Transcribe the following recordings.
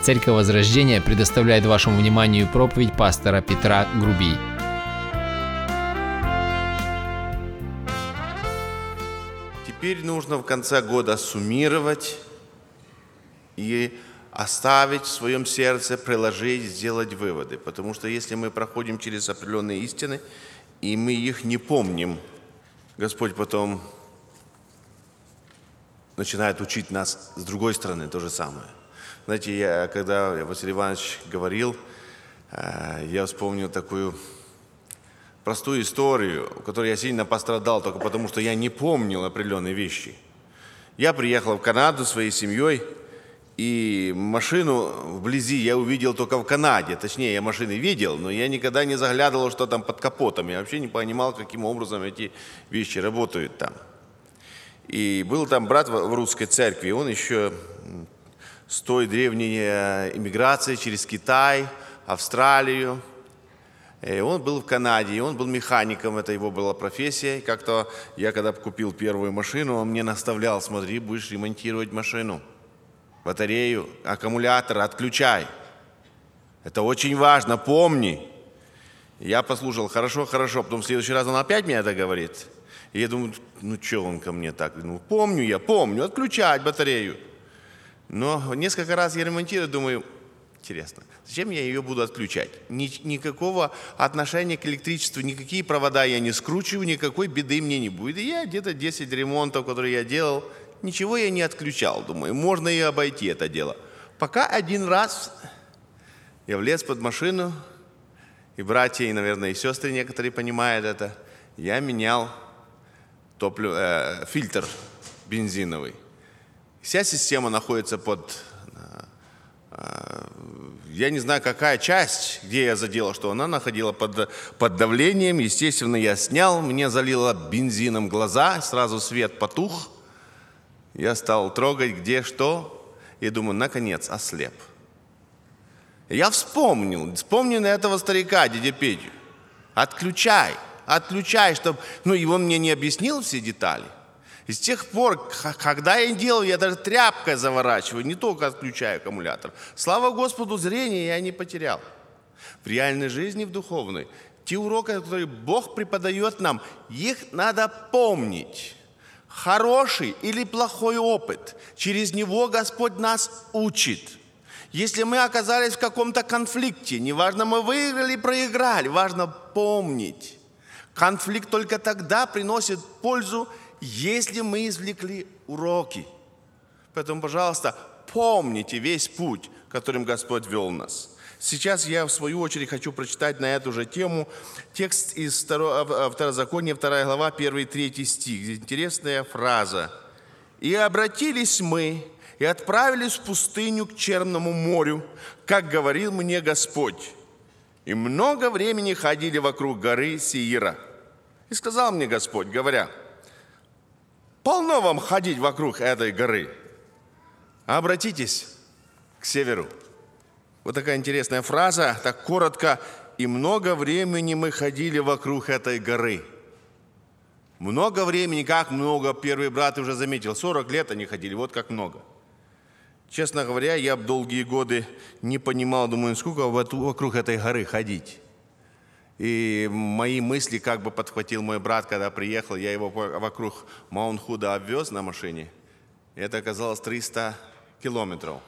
Церковь Возрождения предоставляет вашему вниманию проповедь пастора Петра Грубий. Теперь нужно в конце года суммировать и оставить в своем сердце, приложить, сделать выводы. Потому что если мы проходим через определенные истины, и мы их не помним, Господь потом начинает учить нас с другой стороны то же самое. Знаете, когда Василий Иванович говорил, я вспомнил такую простую историю, в которой я сильно пострадал только потому, что я не помнил определенные вещи. Я приехал в Канаду своей семьей, и машину вблизи я увидел только в Канаде. Точнее, я машины видел, но я никогда не заглядывал, что там под капотом. Я вообще не понимал, каким образом эти вещи работают там. И был там брат в русской церкви, он еще с той древней иммиграции через Китай, Австралию. И он был в Канаде, и он был механиком, это его была профессия. И как-то я, когда купил первую машину, он мне наставлял: смотри, будешь ремонтировать машину, батарею, аккумулятор отключай. Это очень важно, помни. Я послушал, хорошо, потом в следующий раз он опять мне это говорит. И я думаю, ну что он ко мне так? Ну, помню, отключать батарею. Но несколько раз я ремонтирую, думаю, интересно, зачем я ее буду отключать? Никакого отношения к электричеству, никакие провода я не скручиваю, никакой беды мне не будет. И я где-то 10 ремонтов, которые я делал, ничего я не отключал. Думаю, можно и обойти это дело. Пока один раз я влез под машину, и братья, и, наверное, и сестры некоторые понимают это, я менял фильтр бензиновый. Вся система находится под... Я не знаю, какая часть, где я задел, что она находила под давлением. Естественно, я снял, мне залило бензином глаза, сразу свет потух. Я стал трогать, где что, и думаю, наконец, ослеп. Я вспомнил на этого старика, дядя Петю. Отключай, чтобы... Ну, и он мне не объяснил все детали. И с тех пор, когда я делал, я даже тряпкой заворачиваю, не только отключаю аккумулятор. Слава Господу, зрение я не потерял. В реальной жизни, в духовной, те уроки, которые Бог преподает нам, их надо помнить. Хороший или плохой опыт, через него Господь нас учит. Если мы оказались в каком-то конфликте, неважно, мы выиграли или проиграли, важно помнить. Конфликт только тогда приносит пользу, если мы извлекли уроки. Поэтому, пожалуйста, помните весь путь, которым Господь вел нас. Сейчас я, в свою очередь, хочу прочитать на эту же тему текст из Второзакония, 2 глава, 1-3 стих. Интересная фраза. «И обратились мы, и отправились в пустыню к Черному морю, как говорил мне Господь. И много времени ходили вокруг горы Сеира. И сказал мне Господь, говоря: полно вам ходить вокруг этой горы. Обратитесь к северу». Вот такая интересная фраза, так коротко. «И много времени мы ходили вокруг этой горы». Много времени, как много, первый брат уже заметил, 40 лет они ходили, вот как много. Честно говоря, я долгие годы не понимал, думаю, сколько вокруг этой горы ходить. И мои мысли как бы подхватил мой брат, когда приехал, я его вокруг Маунт-Худа обвез на машине. Это оказалось 300 километров.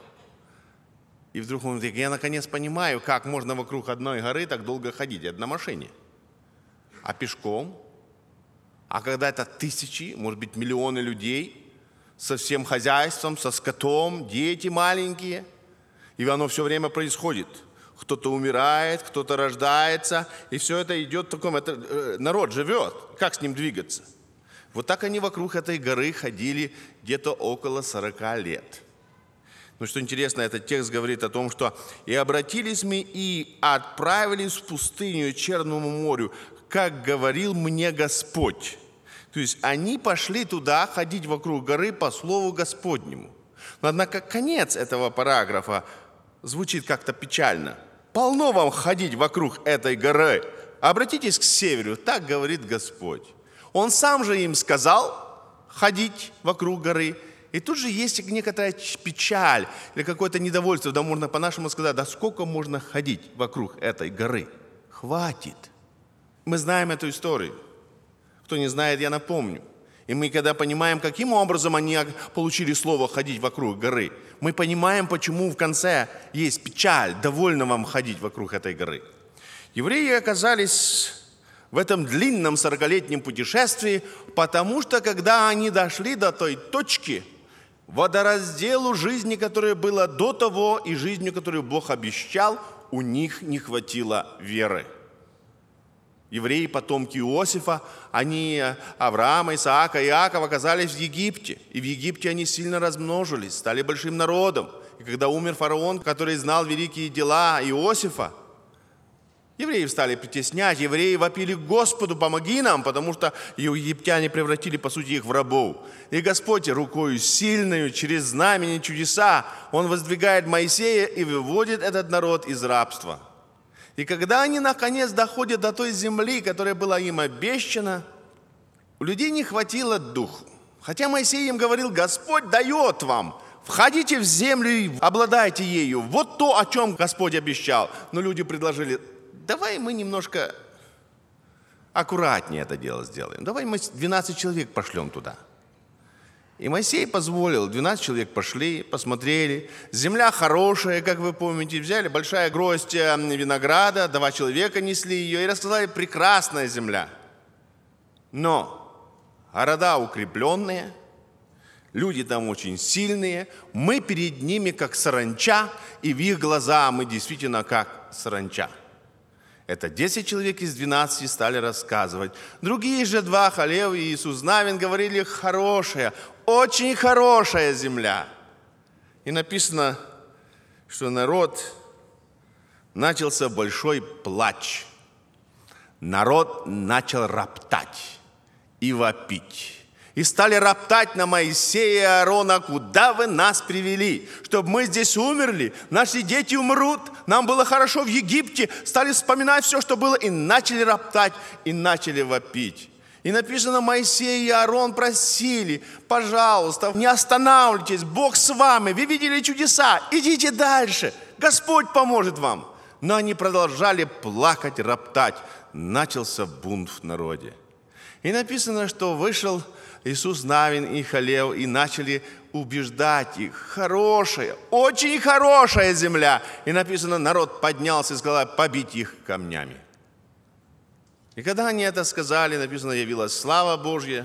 И вдруг он говорит, я наконец понимаю, как можно вокруг одной горы так долго ходить, это на машине. А пешком? А когда это тысячи, может быть, миллионы людей со всем хозяйством, со скотом, дети маленькие. И оно все время происходит. Кто-то умирает, кто-то рождается, и все это идет в таком, народ живет, как с ним двигаться? Вот так они вокруг этой горы ходили где-то около 40 лет. Но что интересно, этот текст говорит о том, что «И обратились мы и отправились в пустыню Черному морю, как говорил мне Господь». То есть они пошли туда ходить вокруг горы по слову Господнему. Но однако конец этого параграфа звучит как-то печально. «Полно вам ходить вокруг этой горы. Обратитесь к северу, так говорит Господь». Он сам же им сказал ходить вокруг горы, И тут же есть некоторая печаль или какое-то недовольство. Да можно по-нашему сказать, да сколько можно ходить вокруг этой горы? Хватит. Мы знаем эту историю. Кто не знает, я напомню. И мы, когда понимаем, каким образом они получили слово «ходить вокруг горы», мы понимаем, почему в конце есть печаль, довольно вам ходить вокруг этой горы. Евреи оказались в этом длинном 40-летнем путешествии, потому что, когда они дошли до той точки, водоразделу жизни, которая была до того, и жизнью, которую Бог обещал, у них не хватило веры. Евреи, потомки Иосифа, они, Авраама, Исаака, Иакова, оказались в Египте. И в Египте они сильно размножились, стали большим народом. И когда умер фараон, который знал великие дела Иосифа, евреев стали притеснять, евреи вопили к Господу: помоги нам, потому что египтяне превратили, по сути, их в рабов. И Господь рукою сильную, через знамения, чудеса, Он воздвигает Моисея и выводит этот народ из рабства. И когда они, наконец, доходят до той земли, которая была им обещана, у людей не хватило духу. Хотя Моисей им говорил: Господь дает вам, входите в землю и обладайте ею. Вот то, о чем Господь обещал. Но люди предложили: давай мы немножко аккуратнее это дело сделаем. Давай мы 12 человек пошлем туда. И Моисей позволил, 12 человек пошли, посмотрели. Земля хорошая, как вы помните, взяли большая гроздь винограда, 2 человека несли ее и рассказали: прекрасная земля. Но города укрепленные, люди там очень сильные, мы перед ними как саранча, и в их глаза мы действительно как саранча. Это 10 человек из 12 стали рассказывать. Другие же 2, Халев и Иисус Навин, говорили: хорошая, очень хорошая земля. И написано, что народ начался большой плач. Народ начал роптать и вопить. И стали роптать на Моисея и Аарона: куда вы нас привели? Чтобы мы здесь умерли, наши дети умрут, нам было хорошо в Египте. Стали вспоминать все, что было, и начали роптать, и начали вопить. И написано, Моисей и Аарон просили: пожалуйста, не останавливайтесь, Бог с вами, вы видели чудеса, идите дальше, Господь поможет вам. Но они продолжали плакать, роптать. Начался бунт в народе. И написано, что вышел Иисус Навин и Халев и начали убеждать их: хорошая, очень хорошая земля. И написано, народ поднялся и сказал: побить их камнями. И когда они это сказали, написано, явилась слава Божья.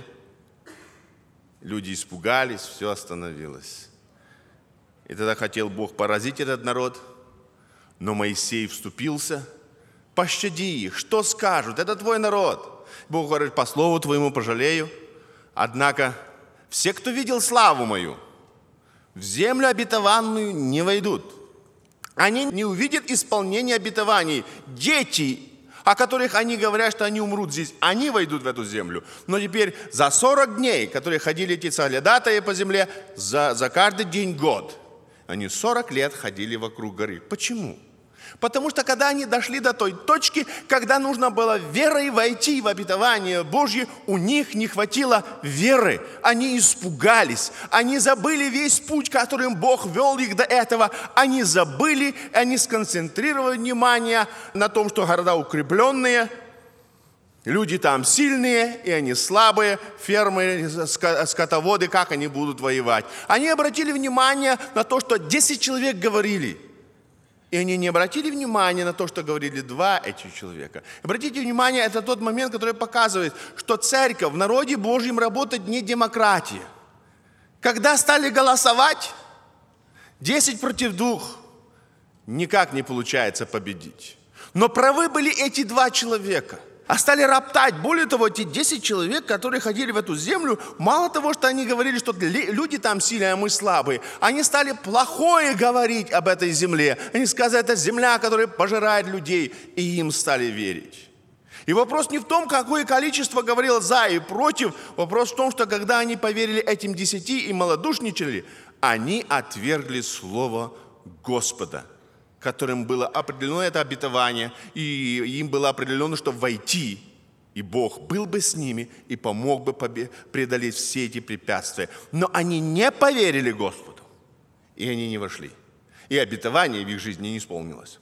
Люди испугались, все остановилось. И тогда хотел Бог поразить этот народ, но Моисей вступился: пощади их, что скажут, это твой народ. Бог говорит: по слову твоему пожалею. Однако все, кто видел славу мою, в землю обетованную не войдут. Они не увидят исполнения обетований. Дети, о которых они говорят, что они умрут здесь, они войдут в эту землю. Но теперь за 40 дней, которые ходили эти соглядатаи по земле, за каждый день год, они 40 лет ходили вокруг горы. Почему? Потому что когда они дошли до той точки, когда нужно было верой войти в обетование Божье, у них не хватило веры. Они испугались, они забыли весь путь, которым Бог вел их до этого. Они забыли, они сконцентрировали внимание на том, что города укрепленные, люди там сильные, и они слабые, фермы, скотоводы, как они будут воевать. Они обратили внимание на то, что 10 человек говорили. И они не обратили внимания на то, что говорили 2 этих человека. Обратите внимание, это тот момент, который показывает, что церковь в народе Божьем работает не демократия. Когда стали голосовать, 10 против 2, никак не получается победить. Но правы были эти 2 человека. А стали роптать. Более того, те 10 человек, которые ходили в эту землю, мало того, что они говорили, что люди там сильные, а мы слабые, они стали плохое говорить об этой земле. Они сказали, это земля, которая пожирает людей, и им стали верить. И вопрос не в том, какое количество говорило за и против. Вопрос в том, что когда они поверили этим 10 и малодушничали, они отвергли слово Господа, которым было определено это обетование, и им было определено, что войти и Бог был бы с ними и помог бы преодолеть все эти препятствия. Но они не поверили Господу, и они не вошли. И обетование в их жизни не исполнилось.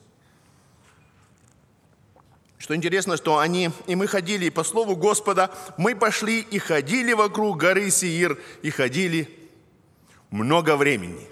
Что интересно, что мы ходили, и по слову Господа мы пошли и ходили вокруг горы Сеир, и ходили много времени.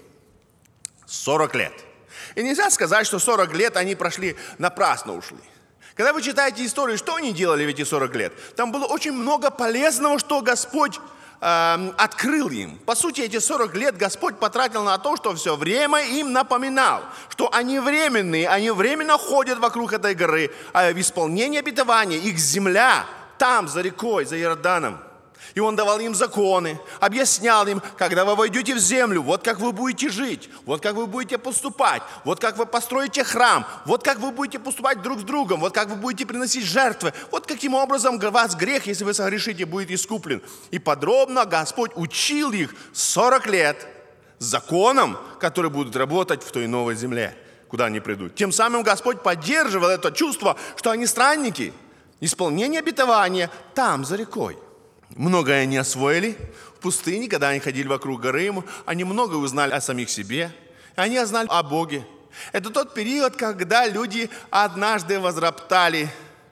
40 лет. И нельзя сказать, что 40 лет они прошли, напрасно ушли. Когда вы читаете историю, что они делали в эти 40 лет, там было очень много полезного, что Господь открыл им. По сути, эти 40 лет Господь потратил на то, что все время им напоминал, что они временные, они временно ходят вокруг этой горы, а в исполнении обетования их земля там, за рекой, за Иорданом. И Он давал им законы, объяснял им, когда вы войдете в землю, вот как вы будете жить, вот как вы будете поступать, вот как вы построите храм, вот как вы будете поступать друг с другом, вот как вы будете приносить жертвы, вот каким образом вас грех, если вы согрешите, будет искуплен. И подробно Господь учил их 40 лет законам, которые будут работать в той новой земле, куда они придут. Тем самым Господь поддерживал это чувство, что они странники, исполнение обетования там, за рекой. Многое они освоили в пустыне, когда они ходили вокруг горы. Они многое узнали о самих себе. Они узнали о Боге. Это тот период, когда люди однажды возроптали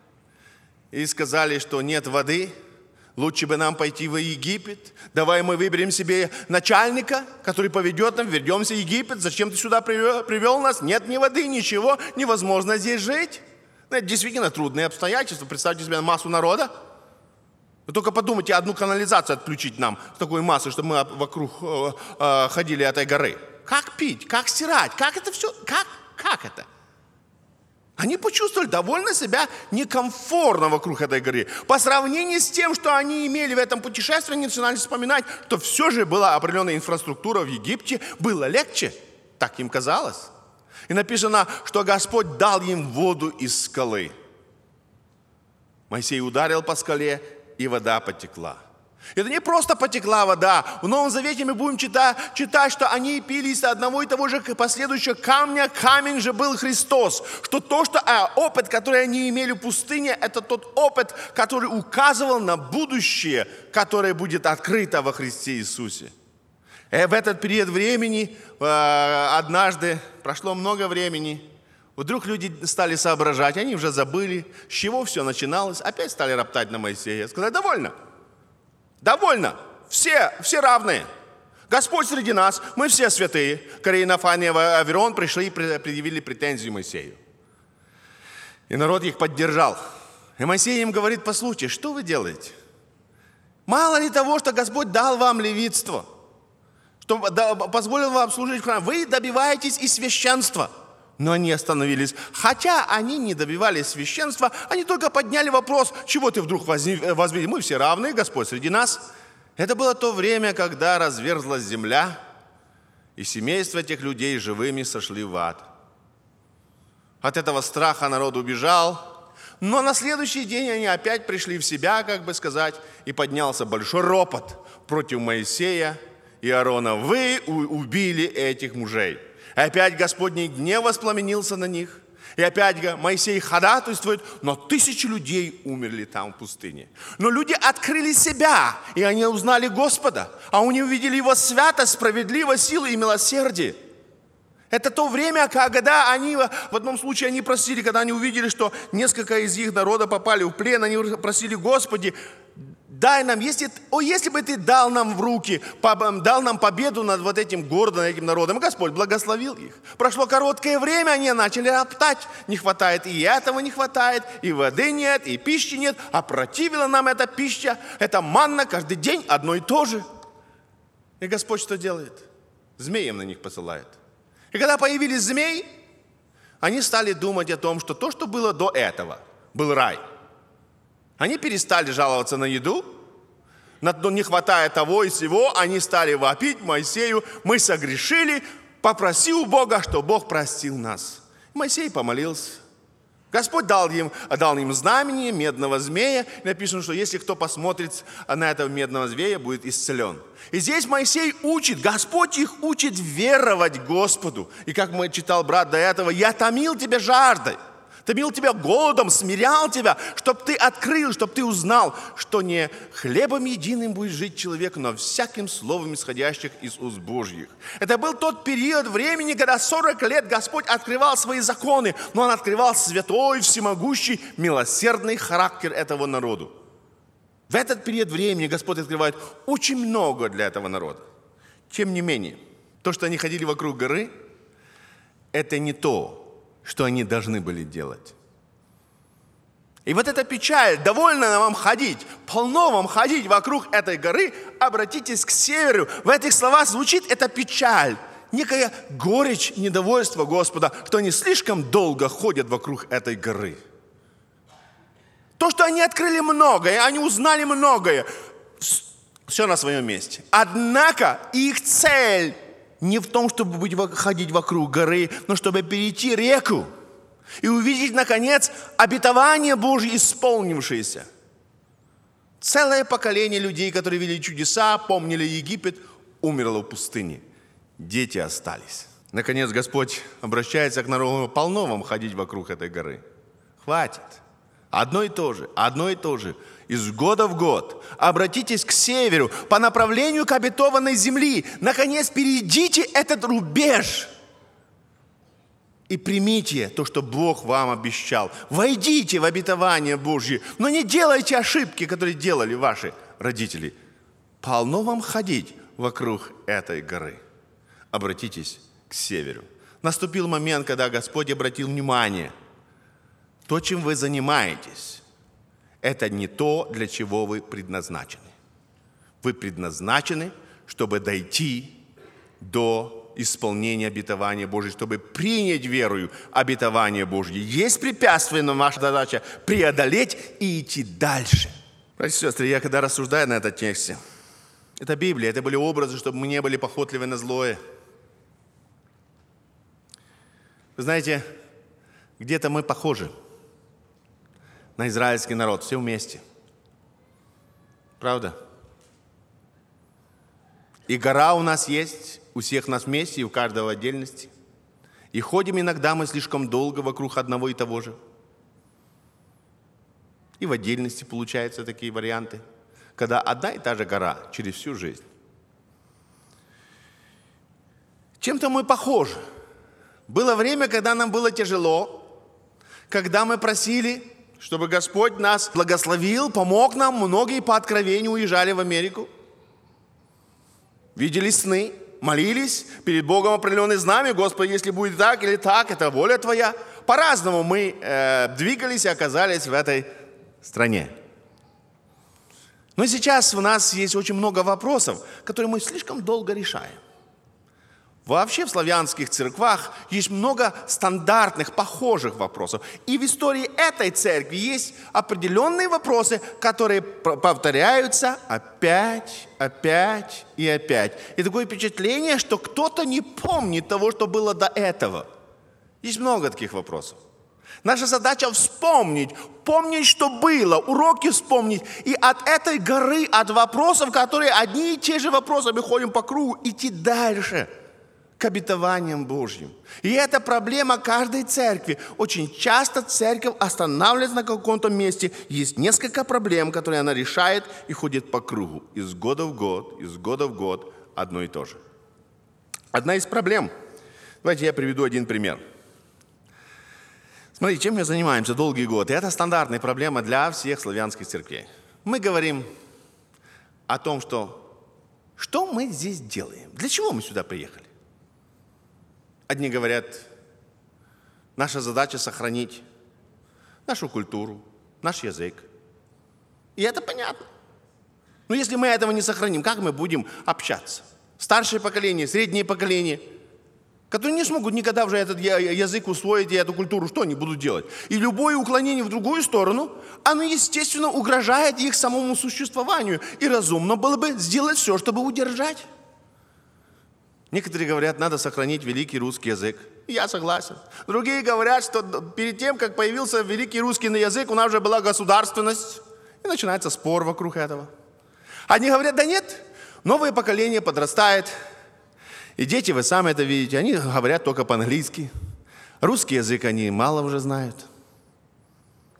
и сказали, что нет воды, лучше бы нам пойти в Египет. Давай мы выберем себе начальника, который поведет нам, вернемся в Египет. Зачем ты сюда привел нас? Нет ни воды, ничего, невозможно здесь жить. Это действительно трудные обстоятельства. Представьте себе массу народа. Вы только подумайте, одну канализацию отключить нам с такой массой, чтобы мы вокруг ходили этой горы. Как пить, как стирать, как это все, как это? Они почувствовали довольно себя некомфортно вокруг этой горы. По сравнению с тем, что они имели в этом путешествии, они начинали вспоминать, что все же была определенная инфраструктура в Египте, было легче, так им казалось. И написано, что Господь дал им воду из скалы. Моисей ударил по скале, и вода потекла. Это не просто потекла вода. В Новом Завете мы будем читать, что они пили из одного и того же последующего камня. Камень же был Христос. Опыт, который они имели в пустыне, это тот опыт, который указывал на будущее, которое будет открыто во Христе Иисусе. И в этот период времени, однажды, прошло много времени, вдруг люди стали соображать, они уже забыли, с чего все начиналось. Опять стали роптать на Моисея. Сказали, довольно, все равные. Господь среди нас, мы все святые. Корей, Фания и Аверон пришли и предъявили претензии Моисею. И народ их поддержал. И Моисей им говорит, послушайте, что вы делаете? Мало ли того, что Господь дал вам левитство, что позволил вам служить в храме, вы добиваетесь и священства. Но они остановились. Хотя они не добивались священства, они только подняли вопрос, чего ты вдруг возвели? Мы все равны, Господь среди нас. Это было то время, когда разверзлась земля, и семейства этих людей живыми сошли в ад. От этого страха народ убежал, но на следующий день они опять пришли в себя, как бы сказать, и поднялся большой ропот против Моисея и Аарона. Вы убили этих мужей. И опять Господний гнев воспламенился на них. И опять Моисей ходатайствует, но 1000 людей умерли там в пустыне. Но люди открыли себя, и они узнали Господа. А они увидели Его святость, справедливость, силу и милосердие. Это то время, когда они, в одном случае они просили, когда они увидели, что несколько из их народа попали в плен, они просили, Господи, дай нам, если бы Ты дал нам в руки, дал нам победу над вот этим городом, этим народом. И Господь благословил их. Прошло короткое время, они начали роптать. Не хватает и этого не хватает, и воды нет, и пищи нет. Опротивила нам эта пища, эта манна каждый день одно и то же. И Господь что делает? Змеем на них посылает. И когда появились змеи, они стали думать о том, что то, что было до этого, был рай. Они перестали жаловаться на еду, не хватая того и сего, они стали вопить Моисею, мы согрешили, попроси у Бога, что Бог простил нас. Моисей помолился. Господь дал им знамение медного змея. Написано, что если кто посмотрит на этого медного змея, будет исцелен. И здесь Моисей учит, Господь их учит веровать Господу. И как читал брат до этого, я томил тебя жаждой. Томил тебя голодом, смирял тебя, чтобы ты открыл, чтобы ты узнал, что не хлебом единым будет жить человек, но всяким словом, исходящих из уст Божьих. Это был тот период времени, когда 40 лет Господь открывал свои законы, но Он открывал святой, всемогущий, милосердный характер этого народа. В этот период времени Господь открывает очень много для этого народа. Тем не менее, то, что они ходили вокруг горы, это не то, что они должны были делать. И вот эта печаль, довольно вам ходить, полно вам ходить вокруг этой горы, обратитесь к северу. В этих словах звучит эта печаль, некая горечь, недовольство Господа, что они слишком долго ходят вокруг этой горы. То, что они открыли многое, они узнали многое, все на своем месте. Однако их цель не в том, чтобы ходить вокруг горы, но чтобы перейти реку и увидеть, наконец, обетование Божье, исполнившееся. Целое поколение людей, которые видели чудеса, помнили Египет, умерло в пустыне. Дети остались. Наконец, Господь обращается к народу: полно вам ходить вокруг этой горы. Хватит. Одно и то же. Из года в год обратитесь к северу по направлению к обетованной земли. Наконец, перейдите этот рубеж и примите то, что Бог вам обещал. Войдите в обетование Божье, но не делайте ошибки, которые делали ваши родители. Полно вам ходить вокруг этой горы. Обратитесь к северу. Наступил момент, когда Господь обратил внимание. То, чем вы занимаетесь, это не то, для чего вы предназначены. Вы предназначены, чтобы дойти до исполнения обетования Божьего, чтобы принять верою обетование Божье. Есть препятствие, но наша задача преодолеть и идти дальше. Братья и сестры, я когда рассуждаю на этом тексте, это Библия, это были образы, чтобы мы не были похотливы на злое. Вы знаете, где-то мы похожи на израильский народ, все вместе. Правда? И гора у нас есть, у всех нас вместе, и у каждого в отдельности. И ходим иногда мы слишком долго вокруг одного и того же. И в отдельности получаются такие варианты, когда одна и та же гора через всю жизнь. Чем-то мы похожи. Было время, когда нам было тяжело, когда мы просили, чтобы Господь нас благословил, помог нам. Многие по откровению уезжали в Америку. Видели сны, молились перед Богом определенные знамения. Господи, если будет так или так, это воля Твоя. По-разному мы двигались и оказались в этой стране. Но сейчас у нас есть очень много вопросов, которые мы слишком долго решаем. Вообще в славянских церквах есть много стандартных, похожих вопросов. И в истории этой церкви есть определенные вопросы, которые повторяются опять и опять. И такое впечатление, что кто-то не помнит того, что было до этого. Есть много таких вопросов. Наша задача вспомнить, что было, уроки вспомнить. И от этой горы, от вопросов, которые одни и те же вопросы, мы ходим по кругу, идти дальше к обетованиям Божьим. И это проблема каждой церкви. Очень часто церковь останавливается на каком-то месте. Есть несколько проблем, которые она решает и ходит по кругу. Из года в год одно и то же. Одна из проблем. Давайте я приведу один пример. Смотрите, чем мы занимаемся долгие годы. Это стандартная проблема для всех славянских церквей. Мы говорим о том, что мы здесь делаем. Для чего мы сюда приехали? Одни говорят, наша задача сохранить нашу культуру, наш язык. И это понятно. Но если мы этого не сохраним, как мы будем общаться? Старшее поколение, среднее поколение, которые не смогут никогда уже этот язык усвоить и эту культуру, что они будут делать? И любое уклонение в другую сторону, оно, естественно, угрожает их самому существованию. И разумно было бы сделать все, чтобы удержать. Некоторые говорят, надо сохранить великий русский язык. Я согласен. Другие говорят, что перед тем, как появился великий русский язык, у нас уже была государственность. И начинается спор вокруг этого. Одни говорят, да нет, новое поколение подрастает. И дети, вы сами это видите, они говорят только по-английски. Русский язык они мало уже знают.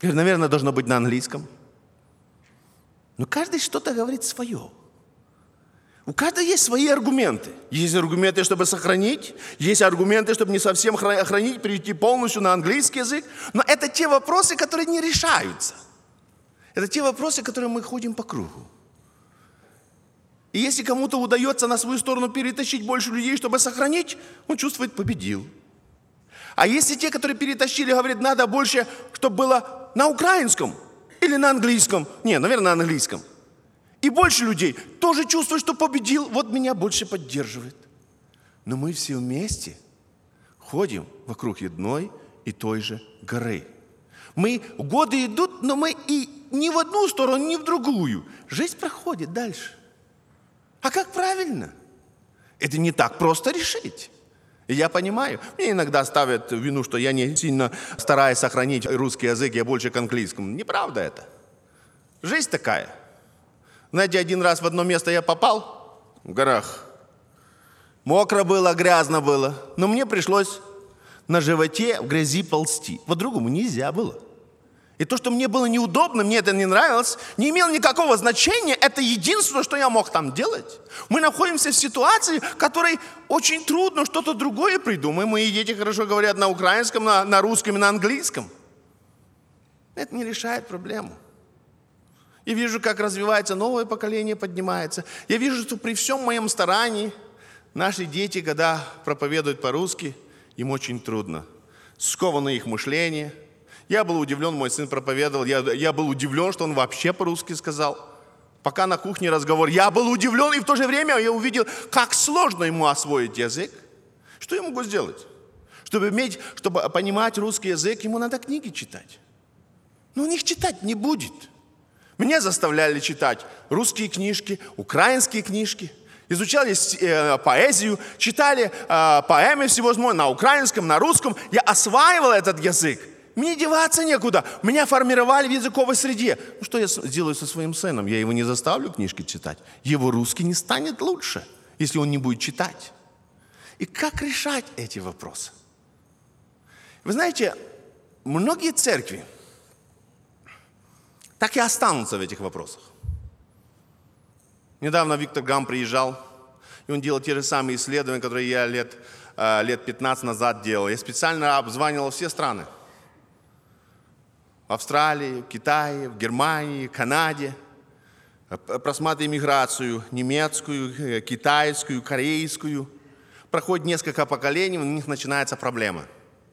Говорю, наверное, должно быть на английском. Но каждый что-то говорит свое. У каждого есть свои аргументы. Есть аргументы, чтобы сохранить. Есть аргументы, чтобы не совсем хранить, перейти полностью на английский язык. Но это те вопросы, которые не решаются. Это те вопросы, которые мы ходим по кругу. И если кому-то удается на свою сторону перетащить больше людей, чтобы сохранить, он чувствует, победил. А если те, которые перетащили, говорят, надо больше, чтобы было на украинском или на английском. Не, наверное, на английском. И больше людей тоже чувствуют, что победил, вот меня больше поддерживает. Но мы все вместе ходим вокруг одной и той же горы. Годы идут, но мы и ни в одну сторону, ни в другую. Жизнь проходит дальше. А как правильно? Это не так просто решить. И я понимаю, мне иногда ставят вину, что я не сильно стараюсь сохранить русский язык, я больше к английскому. Неправда это. Жизнь такая. Знаете, один раз в одно место я попал в горах. Мокро было, грязно было. Но мне пришлось на животе в грязи ползти. По-другому нельзя было. И то, что мне было неудобно, мне это не нравилось, не имело никакого значения. Это единственное, что я мог там делать. Мы находимся в ситуации, в которой очень трудно что-то другое придумать. Мои дети хорошо говорят на украинском, на русском и на английском. Это не решает проблему. Я вижу, как развивается новое поколение, поднимается. Я вижу, что при всем моем старании наши дети, когда проповедуют по-русски, им очень трудно. Сковано их мышление. Я был удивлен, мой сын проповедовал, я был удивлен, что он вообще по-русски сказал. Пока на кухне разговор, я был удивлен, и в то же время я увидел, как сложно ему освоить язык. Что я могу сделать? Чтобы понимать русский язык, ему надо книги читать. Но он их читать не будет. Меня заставляли читать русские книжки, украинские книжки. Изучали поэзию, читали поэмы всевозможные на украинском, на русском. Я осваивал этот язык. Мне деваться некуда. Меня формировали в языковой среде. Ну, что я сделаю со своим сыном? Я его не заставлю книжки читать. Его русский не станет лучше, если он не будет читать. И как решать эти вопросы? Вы знаете, многие церкви так и останутся в этих вопросах. Недавно Виктор Гам приезжал, и он делал те же самые исследования, которые я лет 15 назад делал. Я специально обзванивал все страны. В Австралии, в Китае, в Германии, Канаде. Просматриваем миграцию немецкую, китайскую, корейскую. Проходит несколько поколений, у них начинается проблема.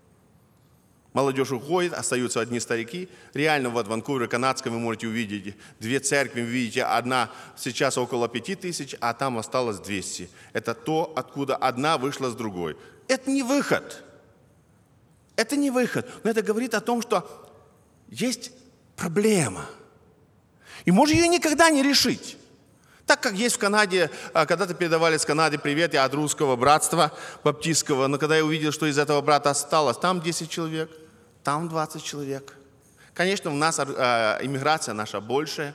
Молодежь уходит, остаются одни старики. Реально вот в Ванкувере канадском вы можете увидеть 2 церкви, вы видите, одна сейчас около 5000, а там осталось 200. Это то, откуда одна вышла с другой. Это не выход. Это не выход. Но это говорит о том, что есть проблема. И можно ее никогда не решить. Так как есть в Канаде, когда-то передавали с Канады привет от русского братства баптистского, но когда я увидел, что из этого брата осталось, там 10 человек, там 20 человек. Конечно, у нас иммиграция наша большая,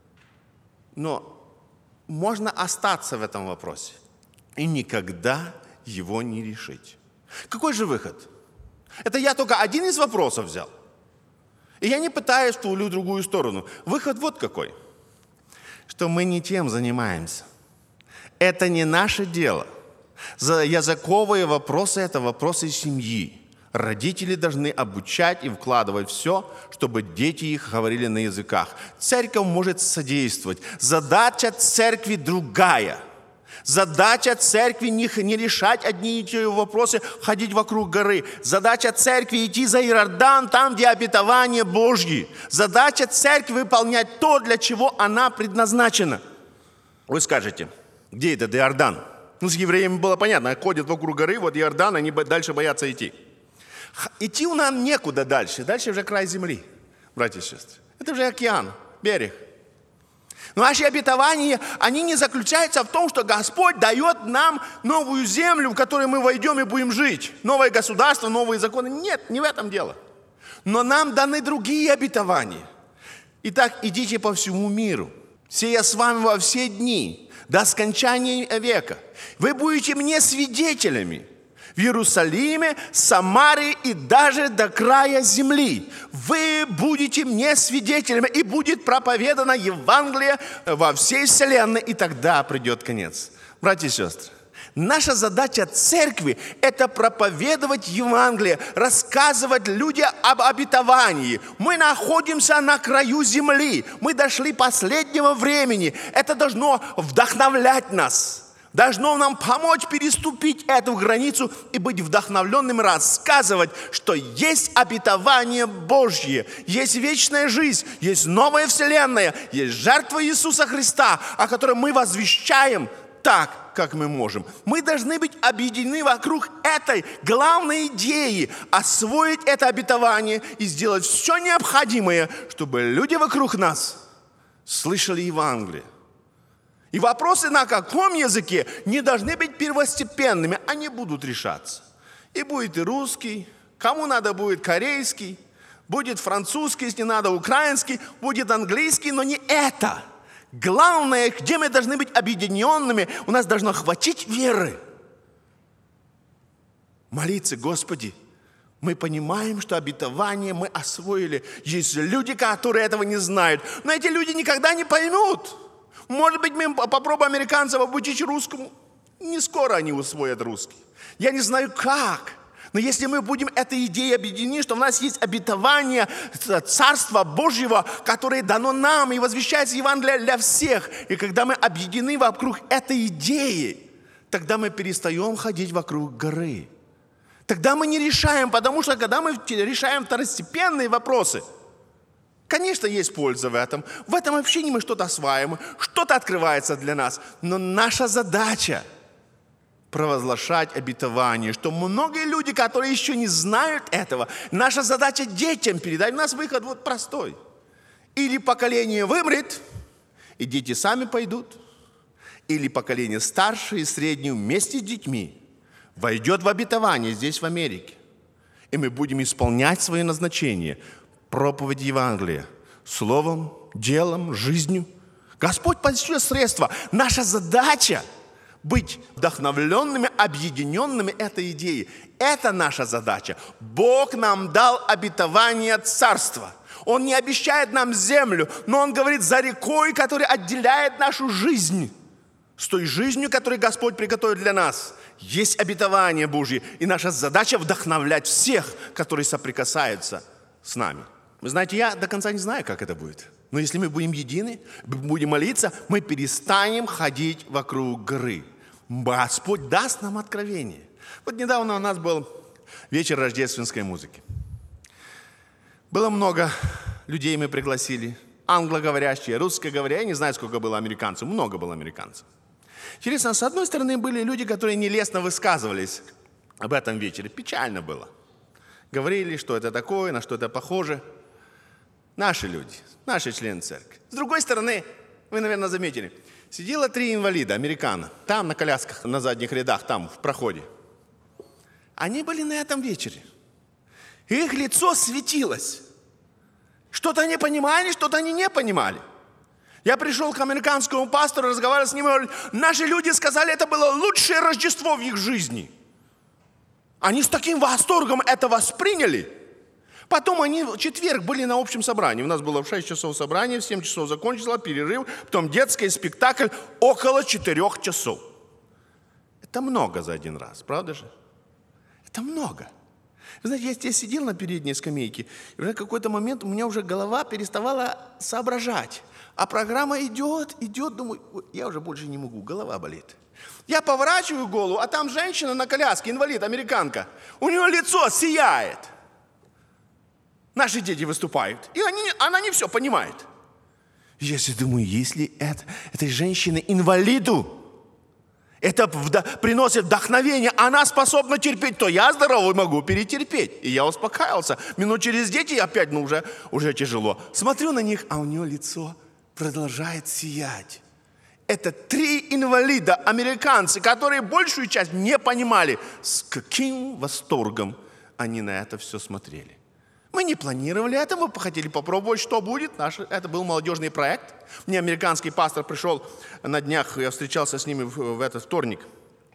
но можно остаться в этом вопросе и никогда его не решить. Какой же выход? Это я только один из вопросов взял. И я не пытаюсь в ту или другую сторону. Выход вот какой. Что мы не тем занимаемся. Это не наше дело. Языковые вопросы – это вопросы семьи. Родители должны обучать и вкладывать все, чтобы дети их говорили на языках. Церковь может содействовать. Задача церкви другая. Задача церкви не решать одни и те же вопросы, ходить вокруг горы. Задача церкви идти за Иордан, там, где обетование Божье. Задача церкви выполнять то, для чего она предназначена. Вы скажете, где этот Иордан? Ну, с евреями было понятно, ходят вокруг горы, вот Иордан, они дальше боятся идти. Идти у нас некуда дальше. Дальше уже край земли, братья и сестры. Это уже океан, берег. Но наши обетования, они не заключаются в том, что Господь дает нам новую землю, в которой мы войдем и будем жить. Новое государство, новые законы. Нет, не в этом дело. Но нам даны другие обетования. Итак, идите по всему миру, сея с вами во все дни, до скончания века. Вы будете мне свидетелями в Иерусалиме, Самарии и даже до края земли. Вы будете мне свидетелями, и будет проповедано Евангелие во всей вселенной, и тогда придет конец. Братья и сестры, наша задача церкви – это проповедовать Евангелие, рассказывать людям об обетовании. Мы находимся на краю земли, мы дошли последнего времени. Это должно вдохновлять нас. Должно нам помочь переступить эту границу и быть вдохновленным, рассказывать, что есть обетование Божье, есть вечная жизнь, есть новая вселенная, есть жертва Иисуса Христа, о которой мы возвещаем так, как мы можем. Мы должны быть объединены вокруг этой главной идеи, освоить это обетование и сделать все необходимое, чтобы люди вокруг нас слышали Евангелие. И вопросы на каком языке не должны быть первостепенными, они будут решаться. И будет и русский, кому надо будет корейский, будет французский, если надо украинский, будет английский, но не это. Главное, где мы должны быть объединенными, у нас должно хватить веры. Молиться: Господи, мы понимаем, что обетование мы освоили. Есть люди, которые этого не знают, но эти люди никогда не поймут. Может быть, мы попробуем американцев обучить русскому. Не скоро они усвоят русский. Я не знаю как. Но если мы будем этой идеей объединены, что у нас есть обетование Царства Божьего, которое дано нам и возвещается Евангелие для всех. И когда мы объединены вокруг этой идеи, тогда мы перестаем ходить вокруг горы. Тогда мы не решаем, потому что когда мы решаем второстепенные вопросы, конечно, есть польза в этом. В этом общении мы что-то осваиваем, что-то открывается для нас. Но наша задача – провозглашать обетование, что многие люди, которые еще не знают этого, наша задача детям передать. У нас выход вот простой. Или поколение вымрет, и дети сами пойдут, или поколение старшее и среднее вместе с детьми войдет в обетование здесь, в Америке. И мы будем исполнять свое назначение – проповедь Евангелия словом, делом, жизнью. Господь пошлет средства. Наша задача – быть вдохновленными, объединенными этой идеей. Это наша задача. Бог нам дал обетование Царства. Он не обещает нам землю, но Он говорит: за рекой, которая отделяет нашу жизнь с той жизнью, которую Господь приготовил для нас. Есть обетование Божье. И наша задача – вдохновлять всех, которые соприкасаются с нами. Вы знаете, я до конца не знаю, как это будет. Но если мы будем едины, будем молиться, мы перестанем ходить вокруг горы. Господь даст нам откровение. Вот недавно у нас был вечер рождественской музыки. Было много людей, мы пригласили. Англоговорящие, русскоговорящие. Я не знаю, сколько было американцев. Много было американцев. Интересно, с одной стороны, были люди, которые нелестно высказывались об этом вечере. Печально было. Говорили, что это такое, на что это похоже. Наши люди, наши члены церкви. С другой стороны, вы, наверное, заметили, сидело 3 инвалида, американо, там на колясках, на задних рядах, там в проходе. Они были на этом вечере. И их лицо светилось. Что-то они понимали, что-то они не понимали. Я пришел к американскому пастору, разговаривал с ним, и говорю: наши люди сказали, это было лучшее Рождество в их жизни. Они с таким восторгом это восприняли. Потом они в четверг были на общем собрании. У нас было в 6 часов собрание, в 7 часов закончилось, перерыв, потом детский спектакль около 4 часов. Это много за один раз, правда же? Это много. Вы знаете, я здесь сидел на передней скамейке, и в какой-то момент у меня уже голова переставала соображать. А программа идет, думаю, я уже больше не могу, голова болит. Я поворачиваю голову, а там женщина на коляске, инвалид, американка. У нее лицо сияет. Наши дети выступают, и она не все понимает. Я себе думаю, если этой женщине инвалиду это приносит вдохновение, она способна терпеть, то я здоровый могу перетерпеть. И я успокаивался. Минут через 10 опять, уже тяжело. Смотрю на них, а у нее лицо продолжает сиять. Это 3 инвалида, американцы, которые большую часть не понимали, с каким восторгом они на это все смотрели. Мы не планировали это, мы хотели попробовать, что будет. Это был молодежный проект. Мне американский пастор пришел на днях, я встречался с ними в этот вторник.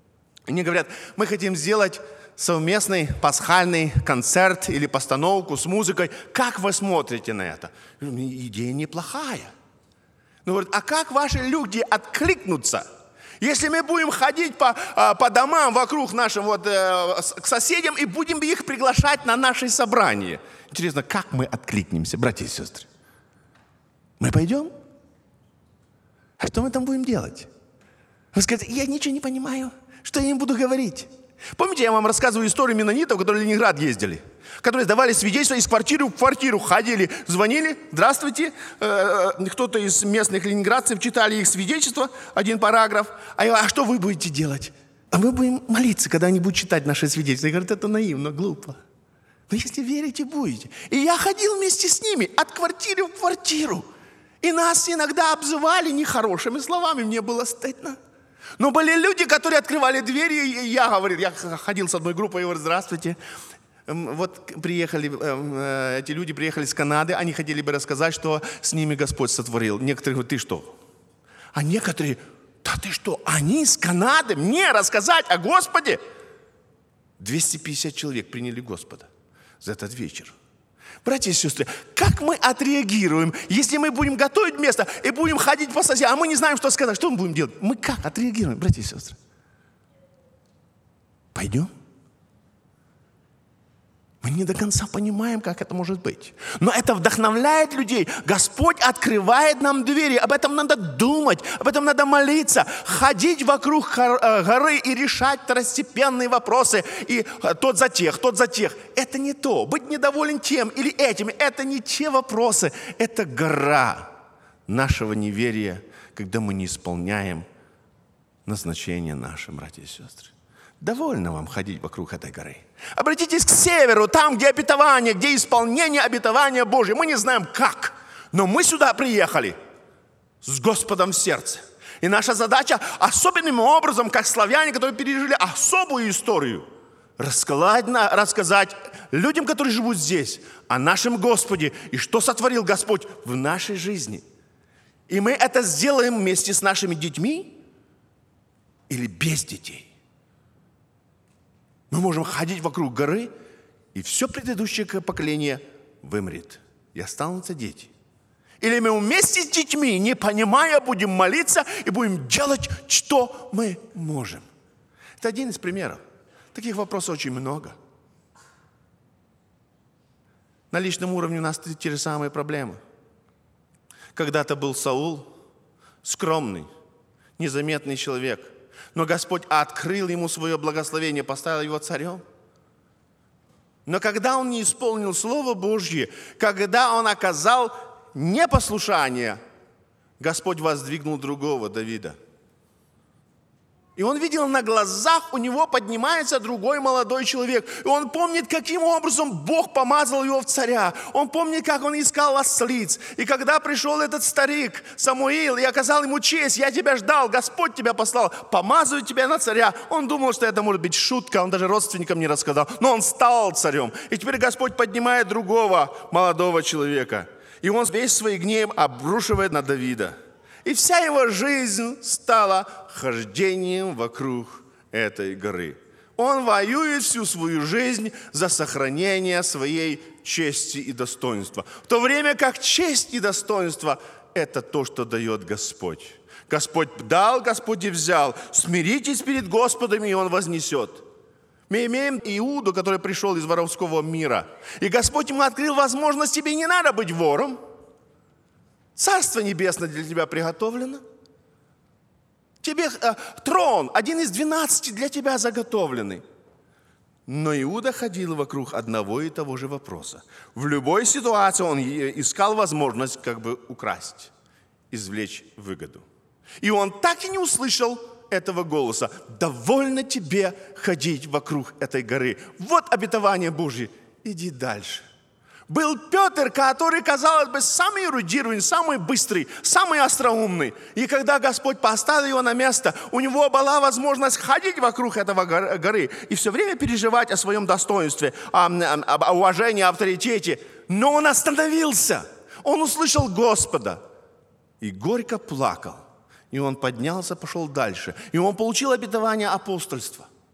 Они говорят, мы хотим сделать совместный пасхальный концерт или постановку с музыкой. Как вы смотрите на это? Идея неплохая. Но говорят, а как ваши люди откликнутся? Если мы будем ходить по домам вокруг нашим, к соседям, и будем их приглашать на наши собрания. Интересно, как мы откликнемся, братья и сестры? Мы пойдем? А что мы там будем делать? Вы скажете, я ничего не понимаю, что я им буду говорить. Помните, я вам рассказываю историю менонитов, которые в Ленинград ездили, которые давали свидетельства из квартиры в квартиру, ходили, звонили, здравствуйте, кто-то из местных ленинградцев читали их свидетельства, один параграф, а что вы будете делать? А мы будем молиться, когда они будут читать наши свидетельства. И говорят, это наивно, глупо. Но если верите, будете. И я ходил вместе с ними от квартиры в квартиру. И нас иногда обзывали нехорошими словами, мне было стыдно. Но были люди, которые открывали двери, и я ходил с одной группой и говорю, здравствуйте. Вот приехали, эти люди приехали с Канады, они хотели бы рассказать, что с ними Господь сотворил. Некоторые говорят, ты что? А некоторые, да ты что, они с Канады мне рассказать о Господе? 250 человек приняли Господа за этот вечер. Братья и сестры, как мы отреагируем, если мы будем готовить место и будем ходить по соседям, а мы не знаем, что сказать, что мы будем делать? Мы как отреагируем, братья и сестры? Пойдем? Мы не до конца понимаем, как это может быть. Но это вдохновляет людей. Господь открывает нам двери. Об этом надо думать, об этом надо молиться. Ходить вокруг горы и решать второстепенные вопросы. И тот за тех, тот за тех. Это не то. Быть недоволен тем или этим. Это не те вопросы. Это гора нашего неверия, когда мы не исполняем назначение наше, братья и сестры. Довольно вам ходить вокруг этой горы. Обратитесь к северу, там, где обетование, где исполнение обетования Божьего. Мы не знаем как, но мы сюда приехали с Господом в сердце. И наша задача особенным образом, как славяне, которые пережили особую историю, рассказать людям, которые живут здесь, о нашем Господе и что сотворил Господь в нашей жизни. И мы это сделаем вместе с нашими детьми или без детей. Мы можем ходить вокруг горы, и все предыдущее поколение вымрет, и останутся дети. Или мы вместе с детьми, не понимая, будем молиться и будем делать, что мы можем. Это один из примеров. Таких вопросов очень много. На личном уровне у нас те же самые проблемы. Когда-то был Саул, скромный, незаметный человек, но Господь открыл ему свое благословение, поставил его царем. Но когда он не исполнил Слово Божье, когда он оказал непослушание, Господь воздвигнул другого, Давида. И он видел, на глазах у него поднимается другой молодой человек. И он помнит, каким образом Бог помазал его в царя. Он помнит, как он искал ослиц. И когда пришел этот старик Самуил и оказал ему честь, я тебя ждал, Господь тебя послал, помазываю тебя на царя. Он думал, что это может быть шутка, он даже родственникам не рассказал. Но он стал царем. И теперь Господь поднимает другого молодого человека. И он весь свой гнев обрушивает на Давида. И вся его жизнь стала хождением вокруг этой горы. Он воюет всю свою жизнь за сохранение своей чести и достоинства. В то время как честь и достоинство – это то, что дает Господь. Господь дал, Господь и взял. Смиритесь перед Господом, и Он вознесет. Мы имеем Иуду, который пришел из воровского мира. И Господь ему открыл возможность, тебе не надо быть вором. Царство небесное для тебя приготовлено. Тебе трон, один из 12 для тебя заготовленный. Но Иуда ходил вокруг одного и того же вопроса. В любой ситуации он искал возможность как бы украсть, извлечь выгоду. И он так и не услышал этого голоса. Довольно тебе ходить вокруг этой горы. Вот обетование Божье. Иди дальше. Был Петр, который, казалось бы, самый эрудированный, самый быстрый, самый остроумный. И когда Господь поставил его на место, у него была возможность ходить вокруг этого горы и все время переживать о своем достоинстве, о уважении, о авторитете. Но он остановился. Он услышал Господа и горько плакал. И он поднялся, пошел дальше. И он получил обетование апостольства.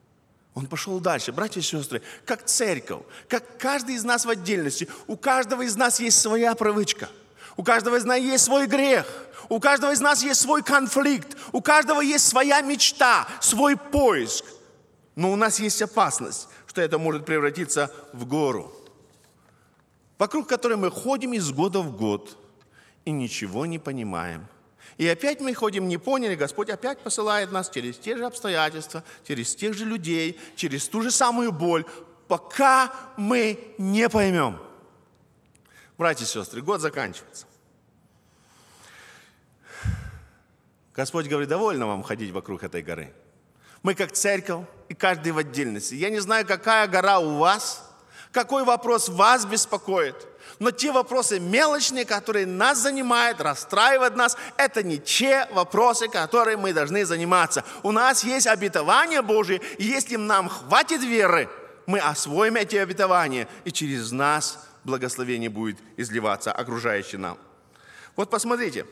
Он пошел дальше. Братья и сестры, как церковь, как каждый из нас в отдельности, у каждого из нас есть своя привычка. У каждого из нас есть свой грех. У каждого из нас есть свой конфликт. У каждого есть своя мечта, свой поиск. Но у нас есть опасность, что это может превратиться в гору, вокруг которой мы ходим из года в год и ничего не понимаем. И опять мы ходим, не поняли, Господь опять посылает нас через те же обстоятельства, через тех же людей, через ту же самую боль, пока мы не поймем. Братья и сестры, год заканчивается. Господь говорит, довольно вам ходить вокруг этой горы. Мы как церковь, и каждый в отдельности. Я не знаю, какая гора у вас, какой вопрос вас беспокоит, но те вопросы мелочные, которые нас занимают, расстраивают нас, это не те вопросы, которыми мы должны заниматься. У нас есть обетование Божие, и если нам хватит веры, мы освоим эти обетования, и через нас благословение будет изливаться окружающим нам. Вот посмотрите,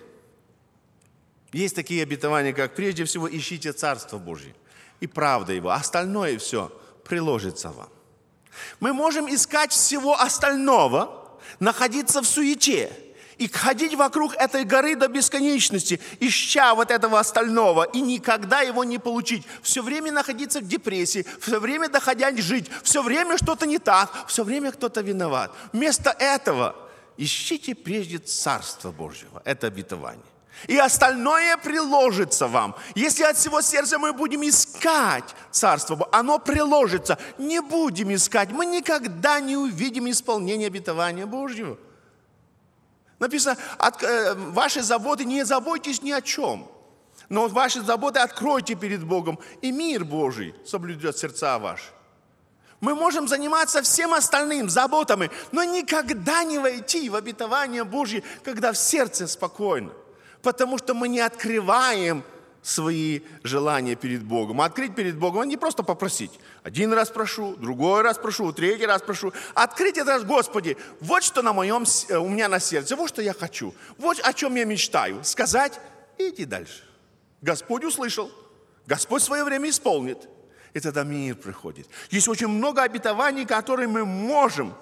есть такие обетования, как прежде всего ищите Царство Божие и правда Его, остальное все приложится вам. Мы можем искать всего остального, находиться в суете и ходить вокруг этой горы до бесконечности, ища вот этого остального, и никогда его не получить. Все время находиться в депрессии, все время доходя жить, все время что-то не так, все время кто-то виноват. Вместо этого ищите прежде Царство Божьего, это обетование. И остальное приложится вам. Если от всего сердца мы будем искать Царство Божие, оно приложится. Не будем искать, мы никогда не увидим исполнение обетования Божьего. Написано, ваши заботы, не заботьтесь ни о чем, но ваши заботы откройте перед Богом, и мир Божий соблюдет сердца ваши. Мы можем заниматься всем остальным заботами, но никогда не войти в обетование Божье, когда в сердце спокойно. Потому что мы не открываем свои желания перед Богом. Открыть перед Богом, не просто попросить. Один раз прошу, другой раз прошу, третий раз прошу. Открыть это раз, Господи, вот что у меня на сердце, вот что я хочу, вот о чем я мечтаю. Сказать и идти дальше. Господь услышал, Господь в свое время исполнит. И тогда мир приходит. Есть очень много обетований, которые мы можем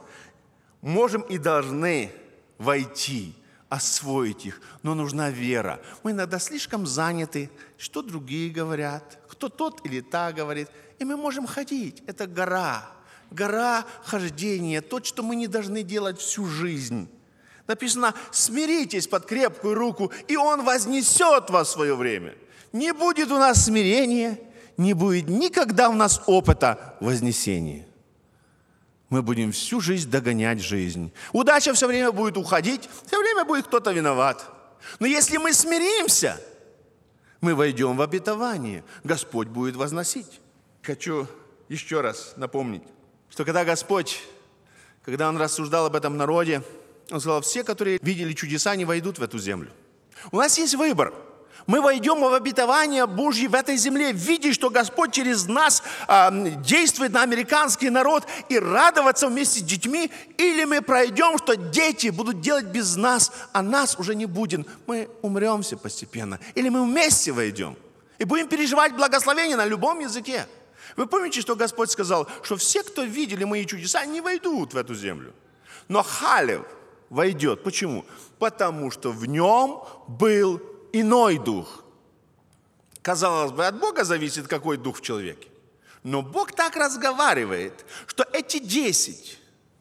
и должны войти, освоить их, но нужна вера. Мы иногда слишком заняты, что другие говорят, кто тот или та говорит, и мы можем ходить. Это гора хождения, то, что мы не должны делать всю жизнь. Написано, смиритесь под крепкую руку, и Он вознесет вас в свое время. Не будет у нас смирения, не будет никогда у нас опыта вознесения. Мы будем всю жизнь догонять жизнь. Удача все время будет уходить, все время будет кто-то виноват. Но если мы смиримся, мы войдем в обетование. Господь будет возносить. Хочу еще раз напомнить, что когда Господь, когда Он рассуждал об этом народе, Он сказал, все, которые видели чудеса, не войдут в эту землю. У нас есть выбор. Мы войдем в обетование Божье в этой земле, видя, что Господь через нас действует на американский народ, и радоваться вместе с детьми, или мы пройдем, что дети будут делать без нас, а нас уже не будет. Мы умрем все постепенно. Или мы вместе войдем и будем переживать благословение на любом языке. Вы помните, что Господь сказал, что все, кто видели мои чудеса, не войдут в эту землю. Но Халев войдет. Почему? Потому что в нем был иной дух. Казалось бы, от Бога зависит, какой дух в человеке. Но Бог так разговаривает, что эти 10,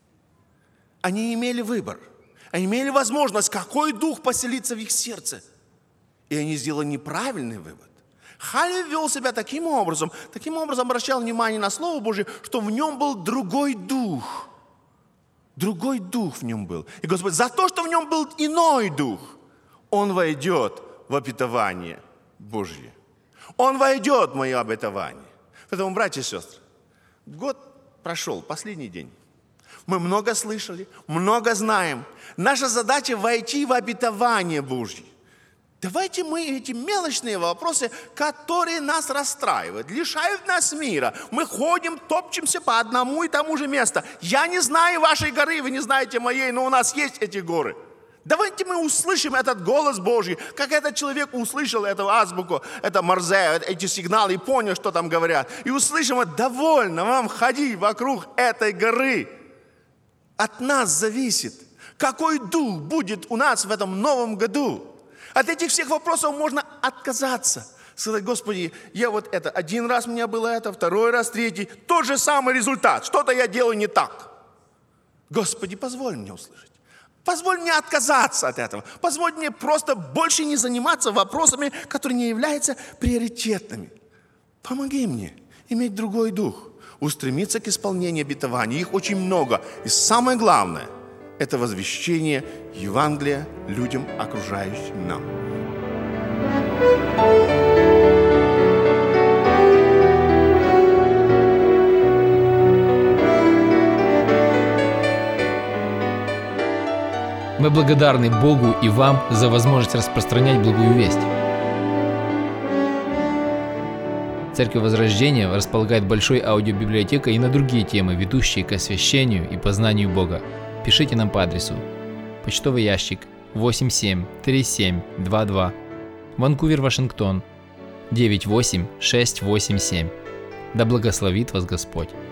они имели выбор. Они имели возможность, какой дух поселится в их сердце. И они сделали неправильный вывод. Халев вел себя таким образом обращал внимание на Слово Божие, что в нем был другой дух. Другой дух в нем был. И Господь, за то, что в нем был иной дух, Он войдет в обетование Божье. Он войдет в мое обетование. Поэтому, братья и сестры, год прошел, последний день. Мы много слышали, много знаем. Наша задача войти в обетование Божье. Давайте мы эти мелочные вопросы, которые нас расстраивают, лишают нас мира. Мы ходим, топчемся по одному и тому же месту. Я не знаю вашей горы, вы не знаете моей, но у нас есть эти горы. Давайте мы услышим этот голос Божий, как этот человек услышал эту азбуку, это Морзе, эти сигналы и понял, что там говорят. И услышим, довольно вам ходить вокруг этой горы. От нас зависит, какой дух будет у нас в этом новом году. От этих всех вопросов можно отказаться. Сказать: Господи, я вот это, один раз у меня было это, второй раз, третий, тот же самый результат, что-то я делаю не так. Господи, позволь мне услышать. Позволь мне отказаться от этого. Позволь мне просто больше не заниматься вопросами, которые не являются приоритетными. Помоги мне иметь другой дух, устремиться к исполнению обетований. Их очень много. И самое главное – это возвещение Евангелия людям, окружающим нам. Мы благодарны Богу и вам за возможность распространять благую весть. Церковь Возрождения располагает большой аудиобиблиотекой и на другие темы, ведущие к освящению и познанию Бога. Пишите нам по адресу: почтовый ящик 873722, Ванкувер, Вашингтон 98687. Да благословит вас Господь!